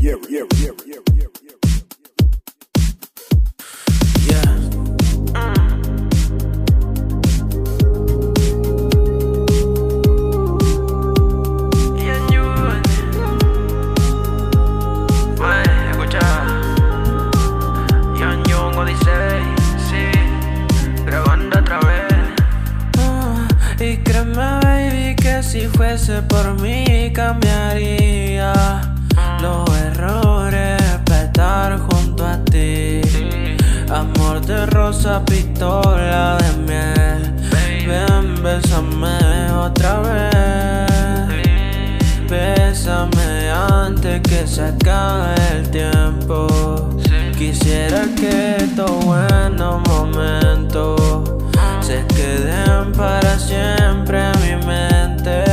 Y créeme, baby, que si fuese por mí cambiaría los errores para estar junto a ti. Amor de rosa, pistola de miel. Ven, bésame otra vez. Bésame antes que se acabe el tiempo. Quisiera que estos buenos momentos se queden para siempre en mi mente,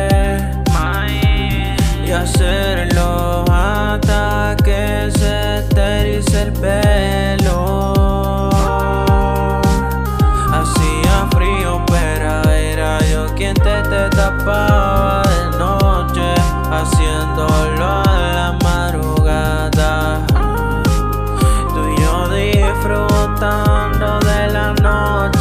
y hacerlo hasta que se esterilice el pelo. Hacía frío, pero era yo quien te tapaba de noche, haciéndolo a la madrugada. Tú y yo disfrutando de la noche.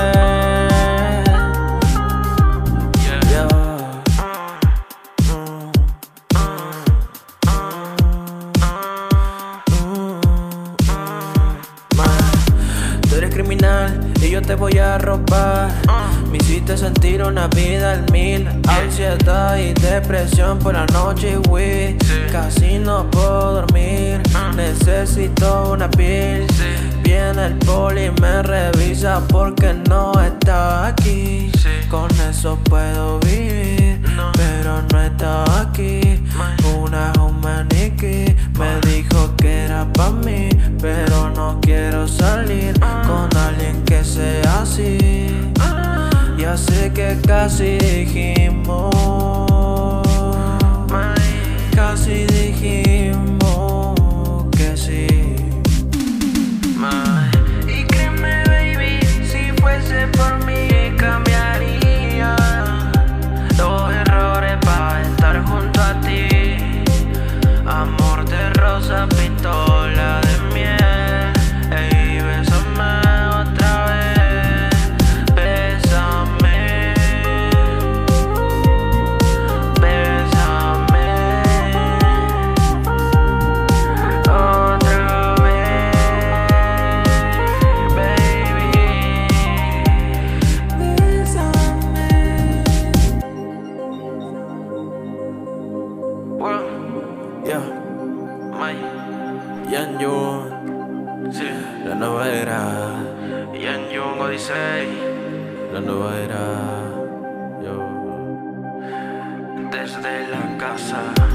Tú eres criminal y yo te voy a robar. Me hiciste sentir una vida al mil. Ansiedad y depresión por la noche, güey. Casi no puedo dormir. Necesito una pill. Viene el poli y me revisa porque no está aquí. Con eso puedo vivir, pero no está aquí. Una humaniqui me dijo que era pa' mí, pero no quiero salir con alguien que sea así. Ya sé que casi dijimos, casi dijimos que sí. Y créeme, baby, si fuese por mí cambiaría los errores para estar junto a ti. Amor de rosa, pistola de miel. Ey, bésame otra vez. Bésame. Bésame otra vez, baby. Bésame. Yeah, Yan Jung, sí, la nueva era. Yan Jung Odyssey, la nueva era. Yo, desde la casa.